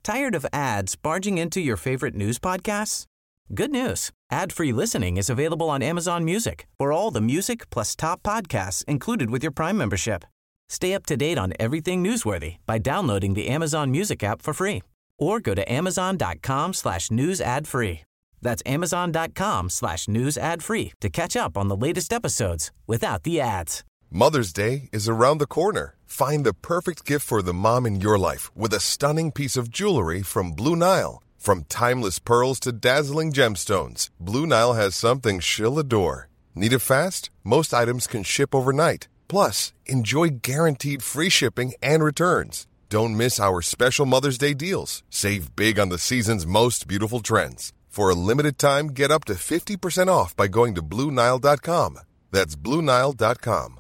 Tired of ads barging into your favorite news podcasts? Good news. Ad-free listening is available on Amazon Music for all the music plus top podcasts included with your Prime membership. Stay up to date on everything newsworthy by downloading the Amazon Music app for free or go to amazon.com/news ad free. That's amazon.com/news ad free to catch up on the latest episodes without the ads. Mother's Day is around the corner. Find the perfect gift for the mom in your life with a stunning piece of jewelry from Blue Nile. From timeless pearls to dazzling gemstones, Blue Nile has something she'll adore. Need it fast? Most items can ship overnight. Plus, enjoy guaranteed free shipping and returns. Don't miss our special Mother's Day deals. Save big on the season's most beautiful trends. For a limited time, get up to 50% off by going to BlueNile.com. That's BlueNile.com.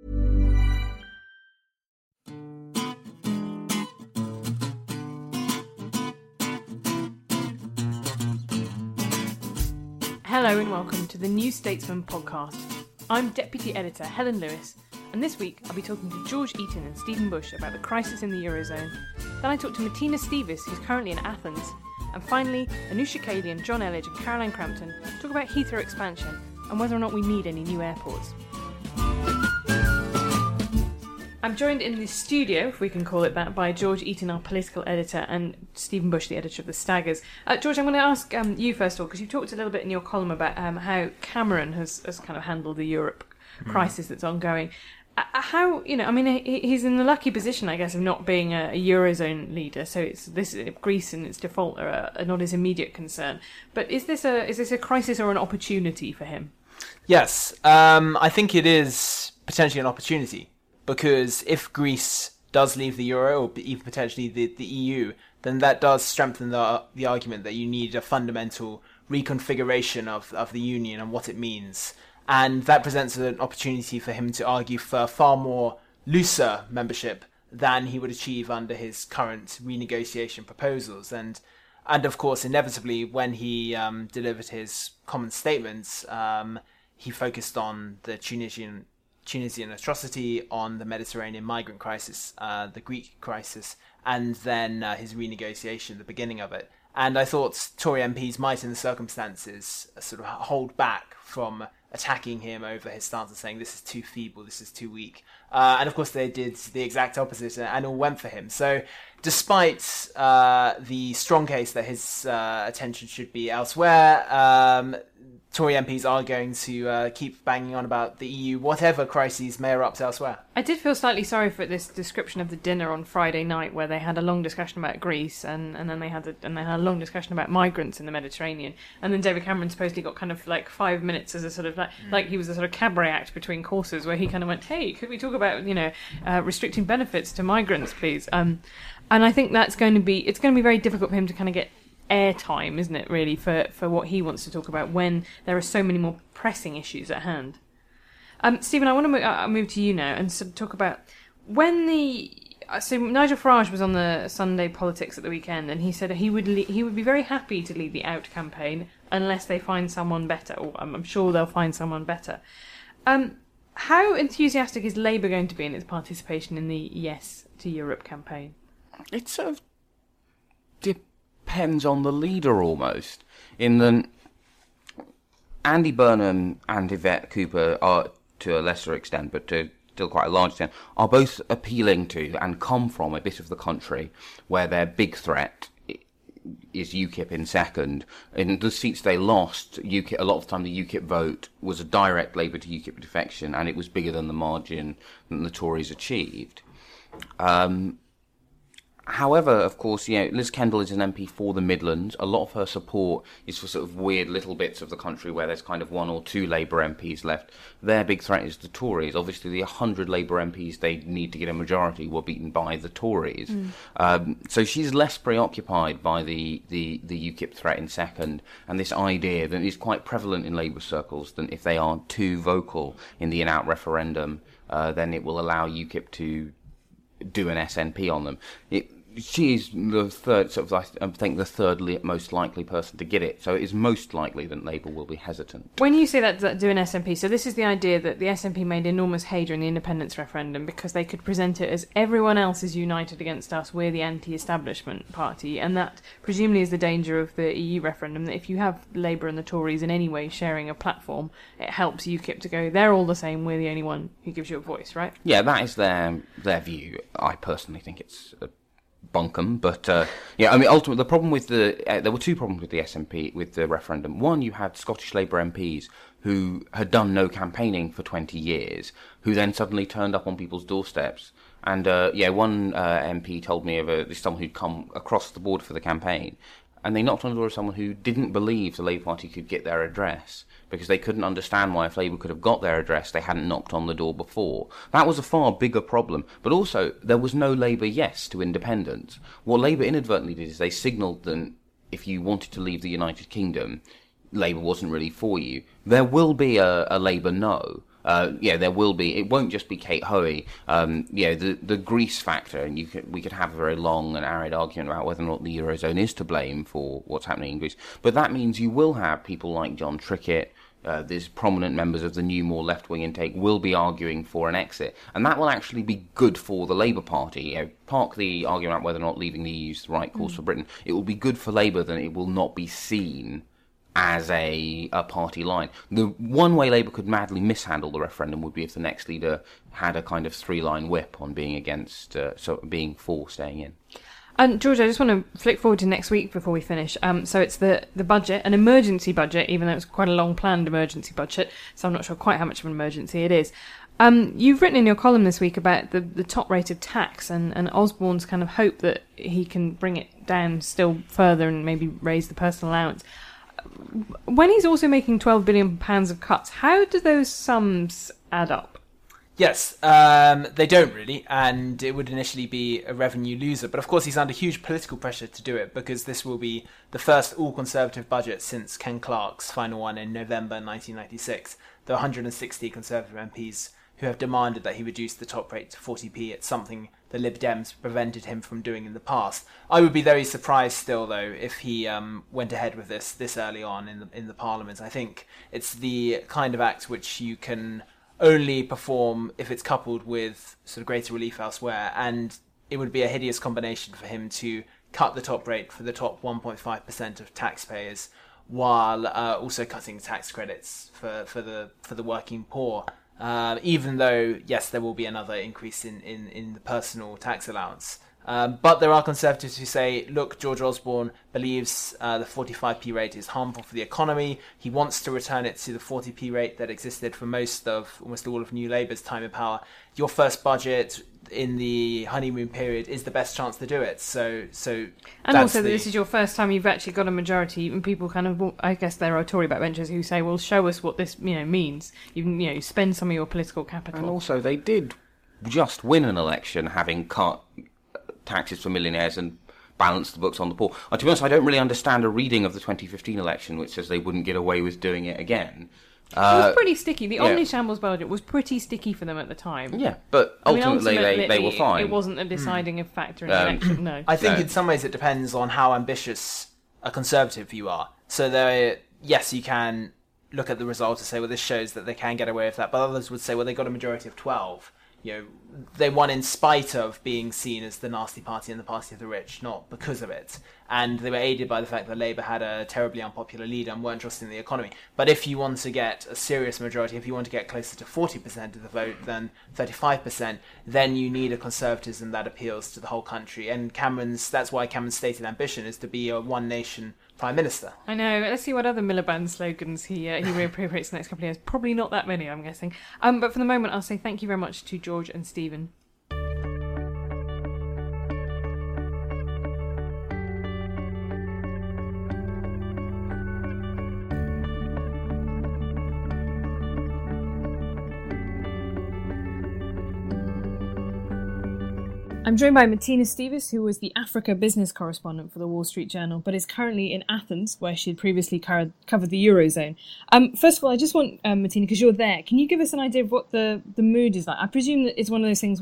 Hello and welcome to the New Statesman podcast. I'm Deputy Editor Helen Lewis, and this week I'll be talking to George Eaton and Stephen Bush about the crisis in the Eurozone. Then I talk to Martina Stevis, who's currently in Athens. And finally, Anusha Kalian, John Elledge and Caroline Crampton talk about Heathrow expansion and whether or not we need any new airports. I'm joined in the studio, if we can call it that, by George Eaton, our political editor, and Stephen Bush, the editor of The Staggers. George, I'm going to ask you first of all, because you talked a little bit in your column about how Cameron has kind of handled the Europe crisis that's ongoing. He's in the lucky position, I guess, of not being a Eurozone leader, so Greece and its default are not his immediate concern. But is this a crisis or an opportunity for him? Yes, I think it is potentially an opportunity. Because if Greece does leave the euro, or even potentially the EU, then that does strengthen the argument that you need a fundamental reconfiguration of the union and what it means. And that presents an opportunity for him to argue for far more looser membership than he would achieve under his current renegotiation proposals. And of course, inevitably, when he delivered his common statements, he focused on the Tunisian atrocity, on the Mediterranean migrant crisis, the Greek crisis, and then his renegotiation, the beginning of it. And I thought Tory MPs might, in the circumstances, sort of hold back from attacking him over his stance and saying this is too feeble, this is too weak. And of course they did the exact opposite and all went for him. So despite the strong case that his attention should be elsewhere, Tory MPs are going to keep banging on about the EU, whatever crises may erupt elsewhere. I did feel slightly sorry for this description of the dinner on Friday night, where they had a long discussion about Greece, and then they had a long discussion about migrants in the Mediterranean, and then David Cameron supposedly got kind of like 5 minutes as a sort of like he was a sort of cabaret act between courses, where he kind of went, "Hey, could we talk about restricting benefits to migrants, please?" And I think it's going to be very difficult for him to kind of get airtime, isn't it, really, for what he wants to talk about when there are so many more pressing issues at hand. Stephen, I want to move to you now and sort of talk about so Nigel Farage was on the Sunday Politics at the weekend, and he said he would be very happy to lead the Out campaign unless they find someone better, or I'm sure they'll find someone better. How enthusiastic is Labour going to be in its participation in the Yes to Europe campaign? It sort of depends on the leader, almost. In the Andy Burnham and Yvette Cooper are, to a lesser extent, but to still quite a large extent, are both appealing to and come from a bit of the country where their big threat is UKIP in second. In the seats they lost, UKIP, a lot of the time the UKIP vote was a direct Labour to UKIP defection, and it was bigger than the margin that the Tories achieved. However, of course, Liz Kendall is an MP for the Midlands. A lot of her support is for sort of weird little bits of the country where there's kind of one or two Labour MPs left. Their big threat is the Tories. Obviously, the 100 Labour MPs they need to get a majority were beaten by the Tories. So she's less preoccupied by the UKIP threat in second, and this idea that is quite prevalent in Labour circles that if they are too vocal in the in-out referendum, then it will allow UKIP to do an SNP on them. she is the third, sort of, I think, the third most likely person to get it. So it is most likely that Labour will be hesitant. When you say that do an SNP, so this is the idea that the SNP made enormous hay during the independence referendum because they could present it as everyone else is united against us, we're the anti-establishment party, and that presumably is the danger of the EU referendum, that if you have Labour and the Tories in any way sharing a platform, it helps UKIP to go, they're all the same, we're the only one who gives you a voice, right? Yeah, that is their view. I personally think it's bunkum, but yeah, I mean, ultimately, the problem with there were two problems with the SNP, with the referendum. One, you had Scottish Labour MPs who had done no campaigning for 20 years, who then suddenly turned up on people's doorsteps. And one MP told me of someone who'd come across the border for the campaign, and they knocked on the door of someone who didn't believe the Labour Party could get their address, because they couldn't understand why if Labour could have got their address, they hadn't knocked on the door before. That was a far bigger problem. But also, there was no Labour yes to independence. What Labour inadvertently did is they signalled that if you wanted to leave the United Kingdom, Labour wasn't really for you. There will be a Labour no. There will be. It won't just be Kate Hoey. The Greece factor, and we could have a very long and arid argument about whether or not the Eurozone is to blame for what's happening in Greece. But that means you will have people like John Trickett, these prominent members of the new, more left-wing intake, will be arguing for an exit. And that will actually be good for the Labour Party. Park the argument about whether or not leaving the EU is the right course for Britain. It will be good for Labour that it will not be seen as a party line. The one way Labour could madly mishandle the referendum would be if the next leader had a kind of three-line whip on being against, being for staying in. And George, I just want to flick forward to next week before we finish. So it's the budget, an emergency budget, even though it's quite a long planned emergency budget, so I'm not sure quite how much of an emergency it is. You've written in your column this week about the top rate of tax and Osborne's kind of hope that he can bring it down still further and maybe raise the personal allowance. When he's also making £12 billion of cuts, how do those sums add up? Yes, they don't really, and it would initially be a revenue loser. But of course, he's under huge political pressure to do it, because this will be the first all-Conservative budget since Ken Clarke's final one in November 1996. There are 160 Conservative MPs who have demanded that he reduce the top rate to 40p. It's something the Lib Dems prevented him from doing in the past. I would be very surprised still, though, if he went ahead with this early on in the Parliament. I think it's the kind of act which you can only perform if it's coupled with sort of greater relief elsewhere, and it would be a hideous combination for him to cut the top rate for the top 1.5% of taxpayers while also cutting tax credits for the working poor. Even though, yes, there will be another increase in the personal tax allowance. But there are Conservatives who say, look, George Osborne believes the 45p rate is harmful for the economy. He wants to return it to the 40p rate that existed for almost all of New Labour's time in power. Your first budget in the honeymoon period is the best chance to do it. So and also this is your first time you've actually got a majority. Even people kind of, I guess there are Tory backbenchers who say, well, show us what this means. You spend some of your political capital. And also they did just win an election having cut taxes for millionaires and balanced the books on the poor. To be honest, I don't really understand a reading of the 2015 election which says they wouldn't get away with doing it again. It was pretty sticky. The Omnishambles budget was pretty sticky for them at the time. Yeah, but ultimately they were fine. It wasn't a deciding factor in the election, no. I think in some ways it depends on how ambitious a Conservative you are. So yes, you can look at the result and say, well, this shows that they can get away with that. But others would say, well, they got a majority of 12. They won in spite of being seen as the nasty party and the party of the rich, not because of it. And they were aided by the fact that Labour had a terribly unpopular leader and weren't trusting the economy. But if you want to get a serious majority, if you want to get closer to 40% of the vote than 35%, then you need a conservatism that appeals to the whole country. And that's why Cameron's stated ambition is to be a one nation Prime Minister. I know. Let's see what other Miliband slogans he reappropriates the next couple of years. Probably not that many, I'm guessing. But for the moment, I'll say thank you very much to George and Stephen. I'm joined by Martina Stevens, who was the Africa business correspondent for the Wall Street Journal, but is currently in Athens, where she had previously covered the Eurozone. First of all, I just want, Martina, because you're there, can you give us an idea of what the mood is like? I presume that it's one of those things where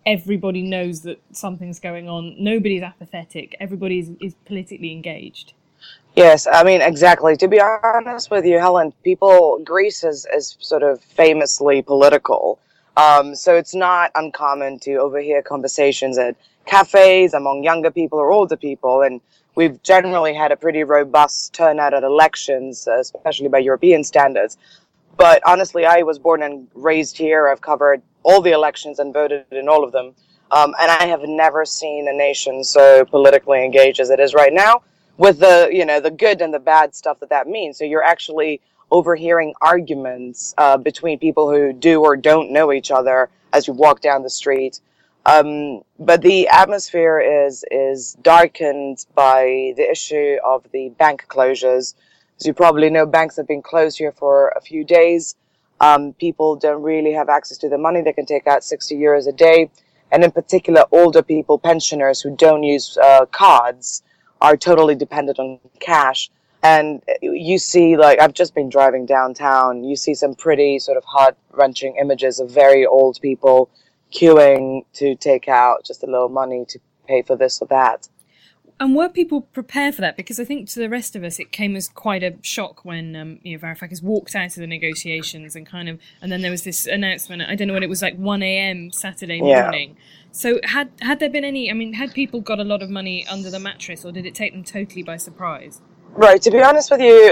everybody knows that something's going on. Nobody's apathetic. Everybody is politically engaged. Yes, I mean, exactly. To be honest with you, Helen, Greece is sort of famously political. So it's not uncommon to overhear conversations at cafes among younger people or older people. And we've generally had a pretty robust turnout at elections, especially by European standards. But honestly, I was born and raised here. I've covered all the elections and voted in all of them. And I have never seen a nation so politically engaged as it is right now, with the good and the bad stuff that means. So you're actually overhearing arguments between people who do or don't know each other as you walk down the street. But the atmosphere is darkened by the issue of the bank closures. As you probably know, banks have been closed here for a few days. People don't really have access to the money. They can take out 60 euros a day. And in particular, older people, pensioners who don't use cards, are totally dependent on cash. And you see, like, I've just been driving downtown. You see some pretty sort of heart-wrenching images of very old people queuing to take out just a little money to pay for this or that. And were people prepared for that? Because I think to the rest of us, it came as quite a shock when Varoufakis walked out of the negotiations and then there was this announcement. I don't know when it was, like 1 a.m. Saturday morning. So had there been any? I mean, had people got a lot of money under the mattress, or did it take them totally by surprise? Right. To be honest with you,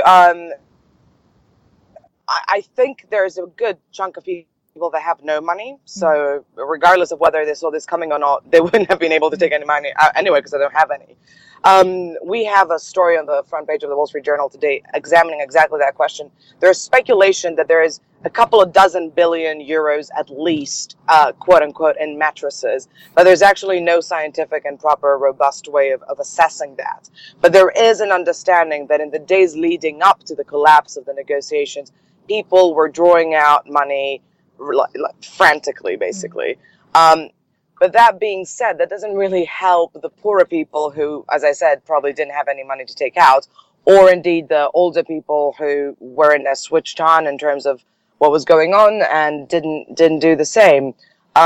I think there's a good chunk of people that have no money. So regardless of whether they saw this coming or not, they wouldn't have been able to take any money anyway because they don't have any. We have a story on the front page of the Wall Street Journal today examining exactly that question. There's speculation that there is a couple of dozen billion euros at least, quote unquote, in mattresses. But there's actually no scientific and proper robust way of assessing that. But there is an understanding that in the days leading up to the collapse of the negotiations, people were drawing out money like frantically, basically. But that being said, that doesn't really help the poorer people who, as I said, probably didn't have any money to take out, or indeed the older people who weren't as switched on in terms of what was going on and didn't do the same.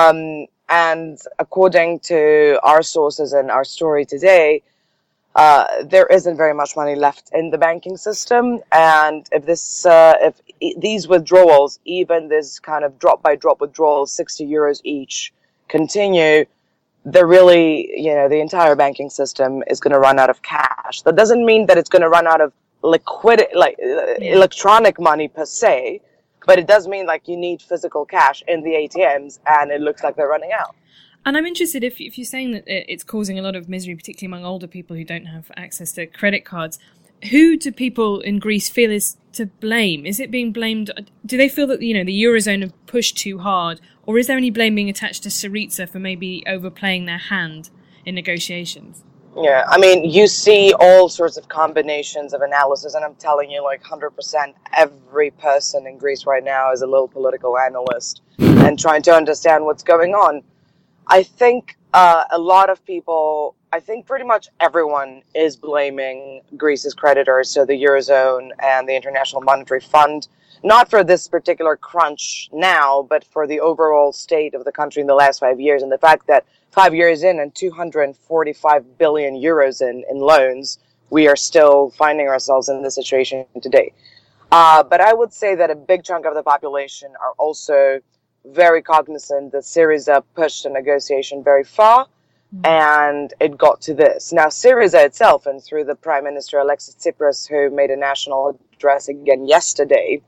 And according to our sources and our story today, there isn't very much money left in the banking system. And if these withdrawals, even this kind of drop by drop withdrawals, 60 euros each, continue, they're really, the entire banking system is going to run out of cash. That doesn't mean that it's going to run out of liquidity, electronic money per se, but it does mean you need physical cash in the ATMs, and it looks like they're running out. And I'm interested if you're saying that it's causing a lot of misery, particularly among older people who don't have access to credit cards. Who do people in Greece feel is to blame? Is it being blamed? Do they feel that the Eurozone have pushed too hard, or is there any blame being attached to Syriza for maybe overplaying their hand in negotiations? Yeah, I mean, you see all sorts of combinations of analysis, and I'm telling you, 100%, every person in Greece right now is a little political analyst and trying to understand what's going on. I think a lot of people, I think pretty much everyone is blaming Greece's creditors, so the Eurozone and the International Monetary Fund, not for this particular crunch now, but for the overall state of the country in the last 5 years, and the fact that 5 years in and 245 billion euros in loans, we are still finding ourselves in this situation today. But I would say that a big chunk of the population are also very cognizant that Syriza pushed the negotiation very far, and it got to this. Now, Syriza itself, and through the Prime Minister Alexis Tsipras, who made a national address again yesterday,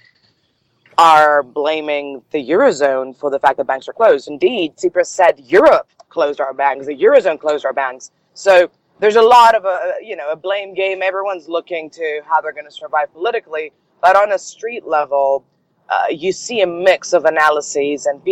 are blaming the Eurozone for the fact that banks are closed. Indeed, Tsipras said Europe closed our banks, the Eurozone closed our banks. So there's a lot of a blame game. Everyone's looking to how they're going to survive politically, but on a street level, you see a mix of analyses, and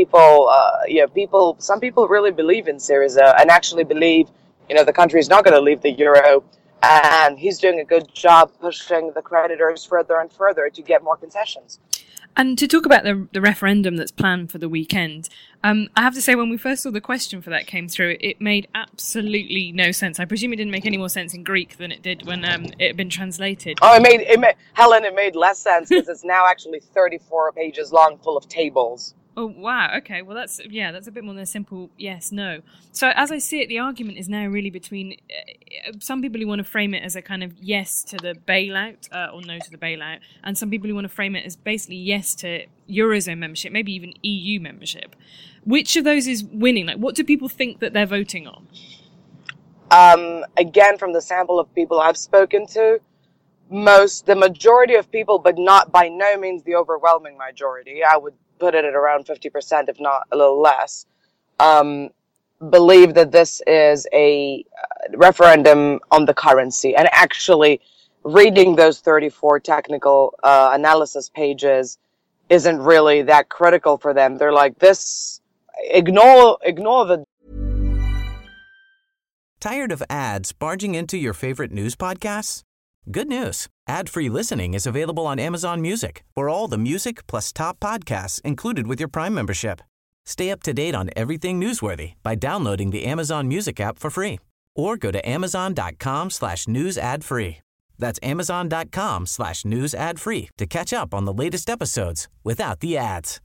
some people really believe in Syriza and actually believe, the country is not going to leave the euro, and he's doing a good job pushing the creditors further and further to get more concessions. And to talk about the referendum that's planned for the weekend, I have to say, when we first saw the question for that came through, it made absolutely no sense. I presume it didn't make any more sense in Greek than it did when it had been translated. Oh, it made Helen, it made less sense because it's now actually 34 pages long, full of tables. Oh, wow. Okay. Well, that's a bit more than a simple yes, no. So as I see it, the argument is now really between some people who want to frame it as a kind of yes to the bailout or no to the bailout, and some people who want to frame it as basically yes to Eurozone membership, maybe even EU membership. Which of those is winning? Like, what do people think that they're voting on? Again, from the sample of people I've spoken to, the majority of people, but not by no means the overwhelming majority, I would put it at around 50%, if not a little less, believe that this is a referendum on the currency. And actually, reading those 34 technical analysis pages isn't really that critical for them. They're like, ignore the... Tired of ads barging into your favorite news podcasts? Good news. Ad-free listening is available on Amazon Music for all the music plus top podcasts included with your Prime membership. Stay up to date on everything newsworthy by downloading the Amazon Music app for free or go to amazon.com/news ad free. That's amazon.com/news ad free to catch up on the latest episodes without the ads.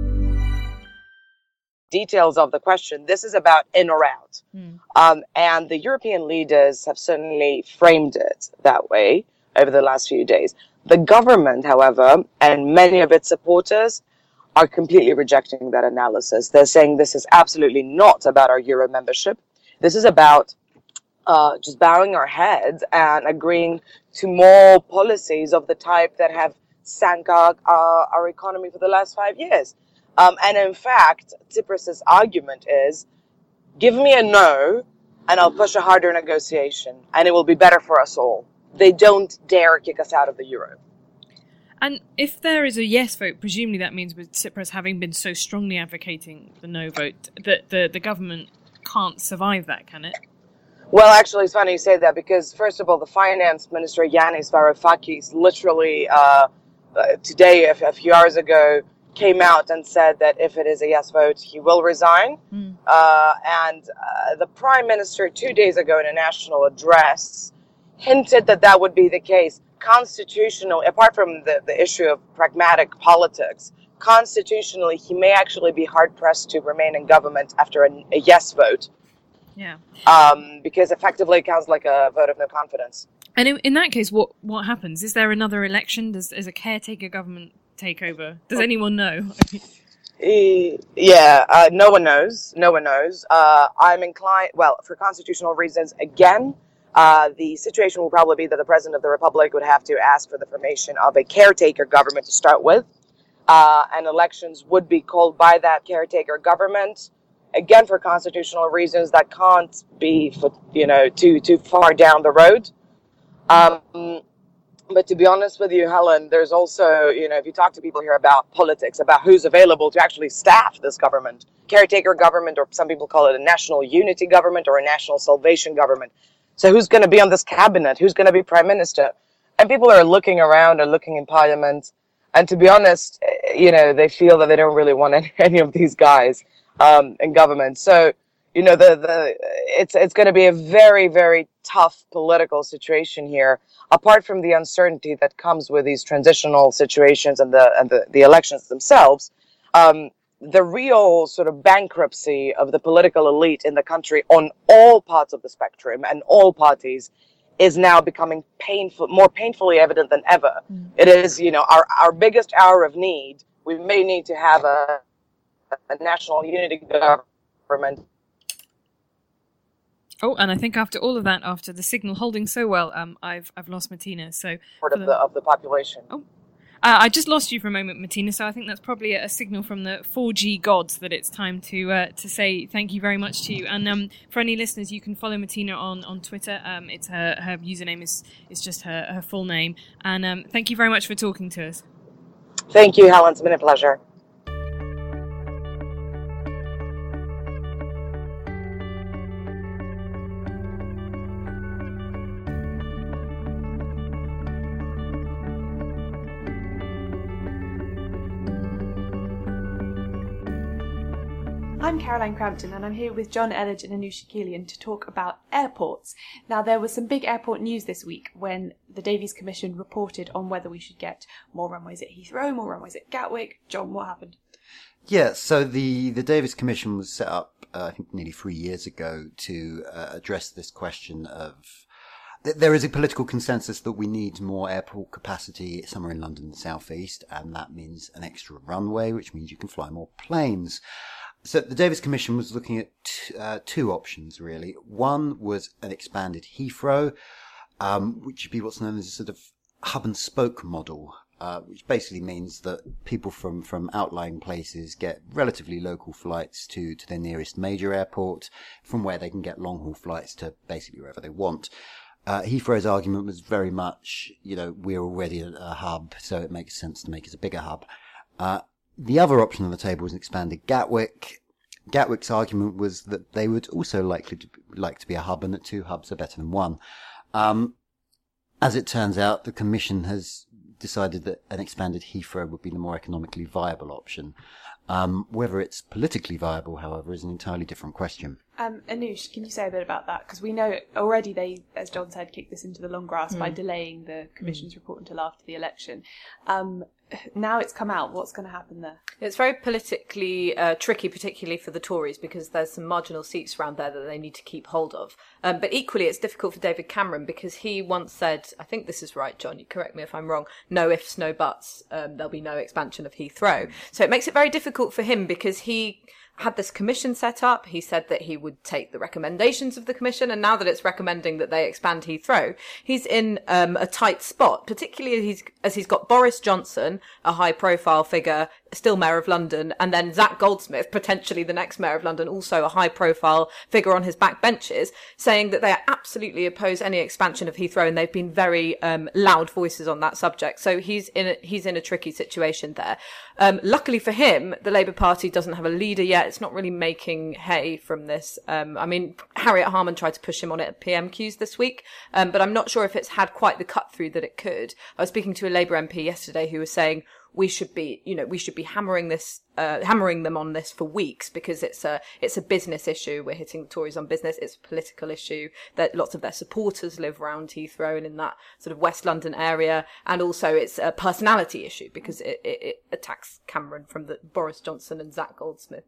Details of the question. This is about in or out. And the European leaders have certainly framed it that way over the last few days. The government, however, and many of its supporters are completely rejecting that analysis. They're saying this is absolutely not about our Euro membership. This is about just bowing our heads and agreeing to more policies of the type that have sank our economy for the last 5 years. And in fact, Tsipras' argument is, give me a no, and I'll push a harder negotiation, and it will be better for us all. They don't dare kick us out of the euro. And if there is a yes vote, presumably that means with Tsipras having been so strongly advocating the no vote, that the government can't survive that, can it? Well, actually, it's funny you say that, because first of all, the finance minister, Yanis Varoufakis, literally today, a few hours ago, came out and said that if it is a yes vote, he will resign. And the prime minister 2 days ago in a national address hinted that that would be the case. Constitutional, apart from the issue of pragmatic politics, constitutionally, he may actually be hard-pressed to remain in government after a yes vote. Yeah. Because effectively it counts like a vote of no confidence. And in that case, what happens? Is there another election? Is a caretaker government take over? Does anyone know? No one knows. No one knows. I'm inclined, well, for constitutional reasons, again, the situation will probably be that the President of the Republic would have to ask for the formation of a caretaker government to start with, and elections would be called by that caretaker government. Again, for constitutional reasons, that can't be, too far down the road. But to be honest with you, Helen, there's also, if you talk to people here about politics, about who's available to actually staff this government, caretaker government, or some people call it a national unity government or a national salvation government. So who's going to be on this cabinet? Who's going to be prime minister? And people are looking around and looking in parliament. And to be honest, they feel that they don't really want any of these guys in government. So, it's going to be a very, very tough political situation here. Apart from the uncertainty that comes with these transitional situations and the elections themselves, the real sort of bankruptcy of the political elite in the country on all parts of the spectrum and all parties is now becoming more painfully evident than ever. It is, our biggest hour of need. We may need to have a national unity government. Oh, and I think after all of that, after the signal holding so well, I've lost Martina. So of the population. Oh, I just lost you for a moment, Martina. So I think that's probably a signal from the 4G gods that it's time to say thank you very much to you. And for any listeners, you can follow Martina on Twitter. It's her username is just her full name. And thank you very much for talking to us. Thank you, Helen. It's been a pleasure. I'm Caroline Crampton and I'm here with John Elledge and Anoushka Keelian to talk about airports. Now, there was some big airport news this week when the Davies Commission reported on whether we should get more runways at Heathrow, more runways at Gatwick. John, what happened? Yeah, so the Davies Commission was set up, I think, nearly 3 years ago to address this question of... There is a political consensus that we need more airport capacity somewhere in London and the South East, and that means an extra runway, which means you can fly more planes. So the Davies Commission was looking at two options, really. One was an expanded Heathrow, which would be what's known as a sort of hub and spoke model, which basically means that people from outlying places get relatively local flights to their nearest major airport, from where they can get long-haul flights to basically wherever they want. Heathrow's argument was very much, we're already a hub, so it makes sense to make it a bigger hub. The other option on the table was an expanded Gatwick. Gatwick's argument was that they would also like to be a hub, and that two hubs are better than one. As it turns out, the Commission has decided that an expanded Heathrow would be the more economically viable option. Whether it's politically viable, however, is an entirely different question. Anoush, can you say a bit about that? Because we know already they, as John said, kicked this into the long grass by delaying the Commission's report until after the election. Now it's come out. What's going to happen there? It's very politically tricky, particularly for the Tories, because there's some marginal seats around there that they need to keep hold of. But equally, it's difficult for David Cameron, because he once said, I think this is right, John, you correct me if I'm wrong, no ifs, no buts, there'll be no expansion of Heathrow. So it makes it very difficult for him, because he had this commission set up. He said that he would take the recommendations of the commission, and now that it's recommending that they expand Heathrow, he's in a tight spot, particularly as he's got Boris Johnson, a high-profile figure, still Mayor of London, and then Zac Goldsmith, potentially the next Mayor of London, also a high-profile figure on his backbenches, saying that they absolutely oppose any expansion of Heathrow, and they've been very loud voices on that subject. So he's in a tricky situation there. Luckily for him, the Labour Party doesn't have a leader yet. It's not really making hay from this. Harriet Harman tried to push him on it at PMQs this week, but I'm not sure if it's had quite the cut through that it could. I was speaking to a Labour MP yesterday who was saying we should be hammering them on this for weeks, because it's a business issue. We're hitting the Tories on business. It's a political issue that lots of their supporters live around Heathrow and in that sort of West London area. And also it's a personality issue, because it attacks Cameron from the Boris Johnson and Zac Goldsmith,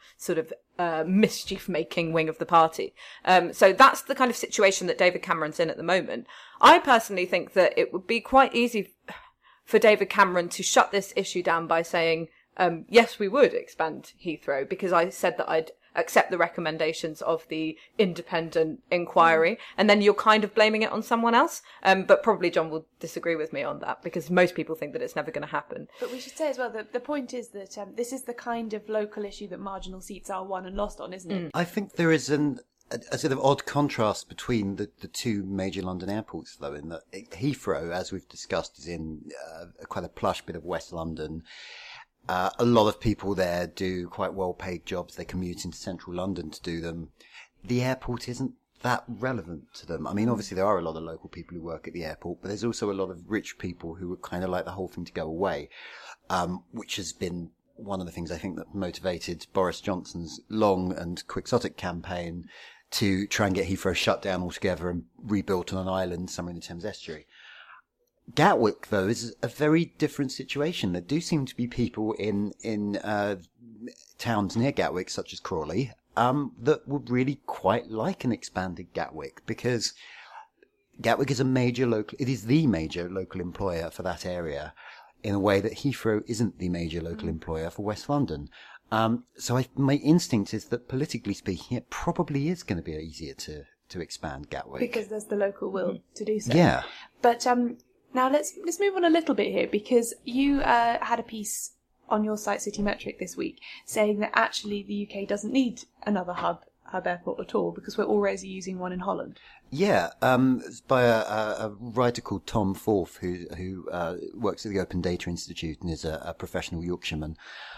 mischief making wing of the party. So that's the kind of situation that David Cameron's in at the moment. I personally think that it would be quite easy for David Cameron to shut this issue down by saying, yes, we would expand Heathrow, because I said that I'd accept the recommendations of the independent inquiry, and then you're kind of blaming it on someone else. But probably John will disagree with me on that, because most people think that it's never going to happen. But we should say as well that the point is that this is the kind of local issue that marginal seats are won and lost on, isn't it? I think there is a sort of odd contrast between the two major London airports, though, in that Heathrow, as we've discussed, is in quite a plush bit of West London. A lot of people there do quite well-paid jobs. They commute into central London to do them. The airport isn't that relevant to them. I mean, obviously there are a lot of local people who work at the airport, but there's also a lot of rich people who would kind of like the whole thing to go away, which has been one of the things I think that motivated Boris Johnson's long and quixotic campaign to try and get Heathrow shut down altogether and rebuilt on an island somewhere in the Thames estuary. Gatwick, though, is a very different situation. There do seem to be people in towns near Gatwick, such as Crawley, that would really quite like an expanded Gatwick, because Gatwick is it is the major local employer for that area, in a way that Heathrow isn't the major local employer for West London. So my instinct is that, politically speaking, it probably is going to be easier to expand Gatwick, because there's the local will to do so. Yeah. But now let's move on a little bit here, because you had a piece on your site Citymetric this week saying that actually the UK doesn't need another hub airport at all, because we're already using one in Holland. Yeah, it's by a writer called Tom Forth, who works at the Open Data Institute and is a professional Yorkshireman.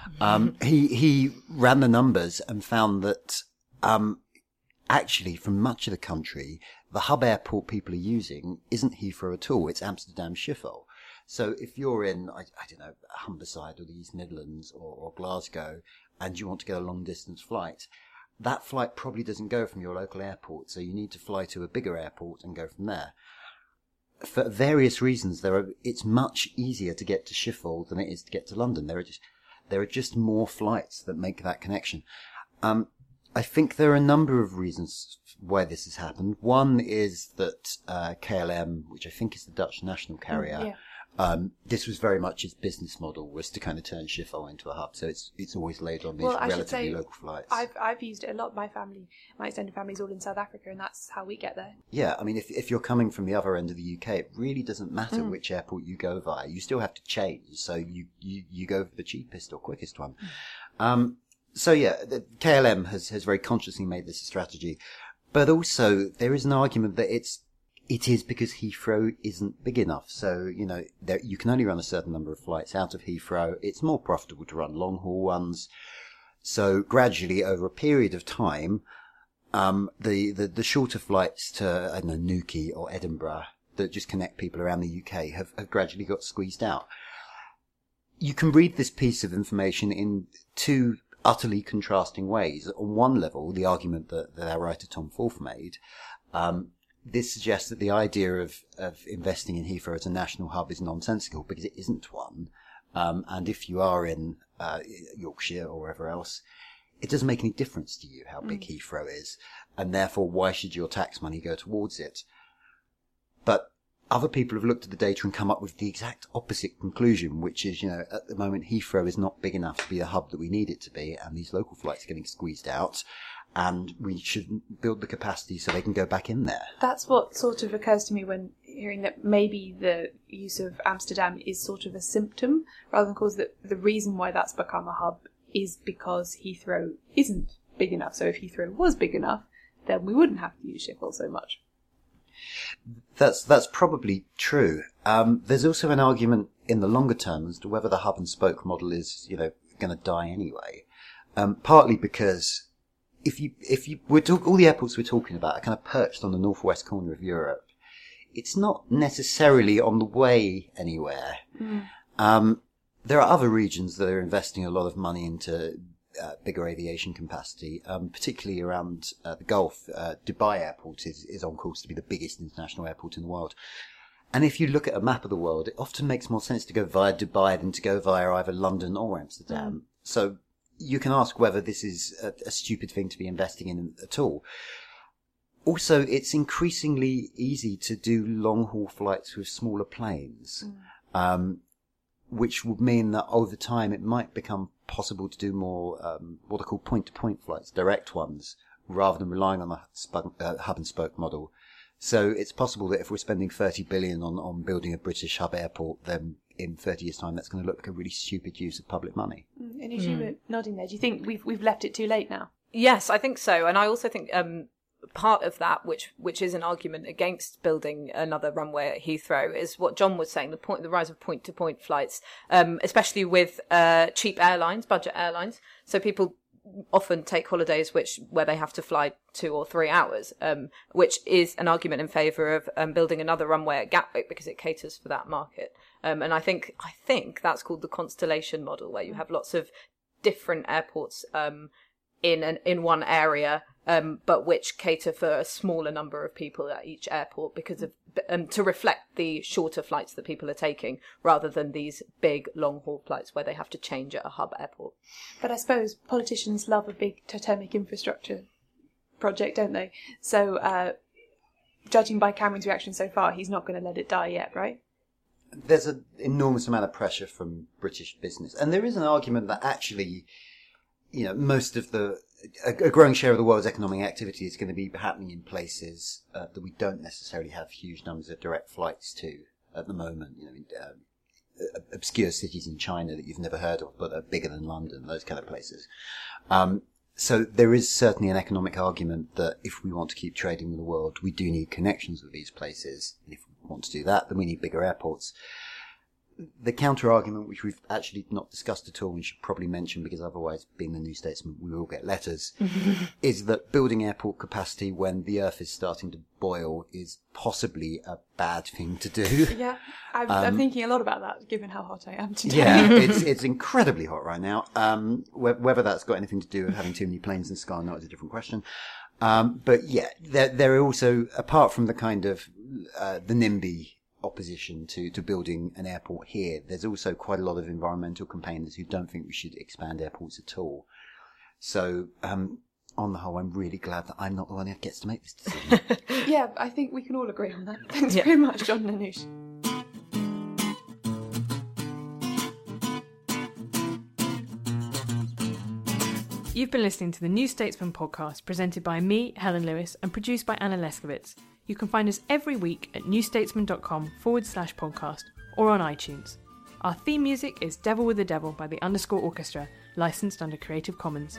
He ran the numbers and found that actually, from much of the country, the hub airport people are using isn't Heathrow at all. It's Amsterdam Schiphol. So if you're in, I don't know, Humberside or the East Midlands or Glasgow, and you want to get a long distance flight, that flight probably doesn't go from your local airport, so you need to fly to a bigger airport and go from there. For various reasons, it's much easier to get to Schiphol than it is to get to London. There are just more flights that make that connection. I think there are a number of reasons why this has happened. One is that KLM, which I think is the Dutch national carrier, this was very much its business model, was to kind of turn Schiphol into a hub. So it's always laid on these relatively local flights. I've used it a lot. My extended family is all in South Africa, and that's how we get there. Yeah, I mean, if you're coming from the other end of the UK, it really doesn't matter which airport you go via. You still have to change, so you go for the cheapest or quickest one. So yeah, the KLM has very consciously made this a strategy, but also there is an argument that it is because Heathrow isn't big enough. So, you can only run a certain number of flights out of Heathrow. It's more profitable to run long haul ones. So gradually over a period of time, the shorter flights to, I don't know, Newquay or Edinburgh that just connect people around the UK have gradually got squeezed out. You can read this piece of information in two utterly contrasting ways. On one level, the argument that our writer Tom Forth made, this suggests that the idea of investing in Heathrow as a national hub is nonsensical because it isn't one. And if you are in Yorkshire or wherever else, it doesn't make any difference to you how big Heathrow is, and therefore why should your tax money go towards it? But other people have looked at the data and come up with the exact opposite conclusion, which is, at the moment Heathrow is not big enough to be a hub that we need it to be, and these local flights are getting squeezed out, and we should build the capacity so they can go back in there. That's what sort of occurs to me when hearing that maybe the use of Amsterdam is sort of a symptom, rather than cause that the reason why that's become a hub is because Heathrow isn't big enough. So if Heathrow was big enough, then we wouldn't have to use Schiphol so much. That's probably true. There's also an argument in the longer term as to whether the hub and spoke model is, going to die anyway. Partly because all the airports we're talking about are kind of perched on the northwest corner of Europe. It's not necessarily on the way anywhere. There are other regions that are investing a lot of money into bigger aviation capacity, particularly around the Gulf. Dubai Airport is on course to be the biggest international airport in the world. And if you look at a map of the world, it often makes more sense to go via Dubai than to go via either London or Amsterdam. So you can ask whether this is a stupid thing to be investing in at all. Also, it's increasingly easy to do long-haul flights with smaller planes, which would mean that over time it might become possible to do more what are called point-to-point flights, direct ones, rather than relying on the hub and spoke model. So it's possible that if we're spending 30 billion on building a British hub airport, then in 30 years' time that's going to look like a really stupid use of public money. And as you were nodding there, do you think we've left it too late now? Yes, I think so. And I also think part of that, which is an argument against building another runway at Heathrow, is what John was saying, the rise of point-to-point flights, especially with cheap airlines, budget airlines. So people often take holidays where they have to fly 2 or 3 hours, which is an argument in favour of building another runway at Gatwick because it caters for that market. And I think that's called the Constellation model, where you have lots of different airports in one area, but which cater for a smaller number of people at each airport because of to reflect the shorter flights that people are taking, rather than these big long haul flights where they have to change at a hub airport. But I suppose politicians love a big totemic infrastructure project, don't they? So, judging by Cameron's reaction so far, he's not going to let it die yet, right? There's an enormous amount of pressure from British business, and there is an argument that actually, most of a growing share of the world's economic activity is going to be happening in places that we don't necessarily have huge numbers of direct flights to at the moment. Obscure cities in China that you've never heard of, but are bigger than London, those kind of places. So there is certainly an economic argument that if we want to keep trading with the world, we do need connections with these places. And if we want to do that, then we need bigger airports. the counter-argument, which we've actually not discussed at all and should probably mention because otherwise, being the New Statesman, we will get letters, is that building airport capacity when the Earth is starting to boil is possibly a bad thing to do. Yeah, I'm thinking a lot about that, given how hot I am today. Yeah, it's incredibly hot right now. Whether that's got anything to do with having too many planes in the sky or not is a different question. But yeah, there are also, apart from the kind of the NIMBY opposition to building an airport here, there's also quite a lot of environmental campaigners who don't think we should expand airports at all. So, on the whole, I'm really glad that I'm not the one who gets to make this decision. Yeah, I think we can all agree on that. Thanks very much, John and Anoush. You've been listening to the New Statesman podcast, presented by me, Helen Lewis, and produced by Anna Leskowitz. You can find us every week at newstatesman.com/podcast or on iTunes. Our theme music is Devil with the Devil by the _ Orchestra, licensed under Creative Commons.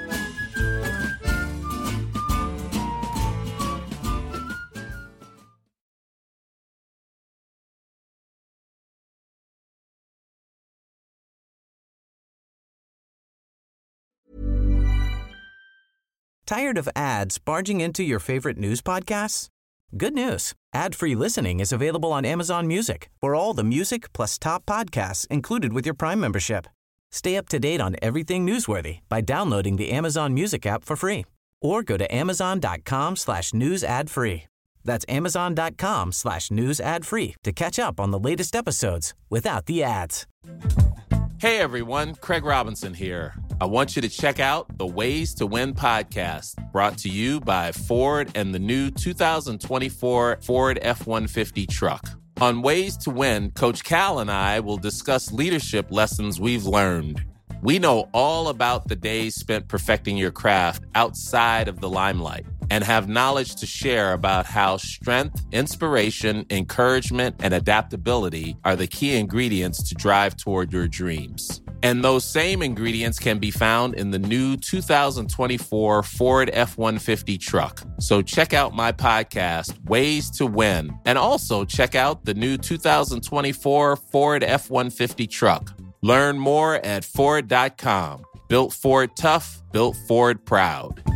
Tired of ads barging into your favorite news podcasts? Good news. Ad-free listening is available on Amazon Music for all the music plus top podcasts included with your Prime membership. Stay up to date on everything newsworthy by downloading the Amazon Music app for free or go to amazon.com/news ad free. That's amazon.com/news ad free to catch up on the latest episodes without the ads. Hey everyone, Craig Robinson here. I want you to check out the Ways to Win podcast, brought to you by Ford and the new 2024 Ford F-150 truck. On Ways to Win, Coach Cal and I will discuss leadership lessons we've learned. We know all about the days spent perfecting your craft outside of the limelight and have knowledge to share about how strength, inspiration, encouragement, and adaptability are the key ingredients to drive toward your dreams. And those same ingredients can be found in the new 2024 Ford F-150 truck. So check out my podcast, Ways to Win, and also check out the new 2024 Ford F-150 truck. Learn more at Ford.com. Built Ford tough, built Ford proud.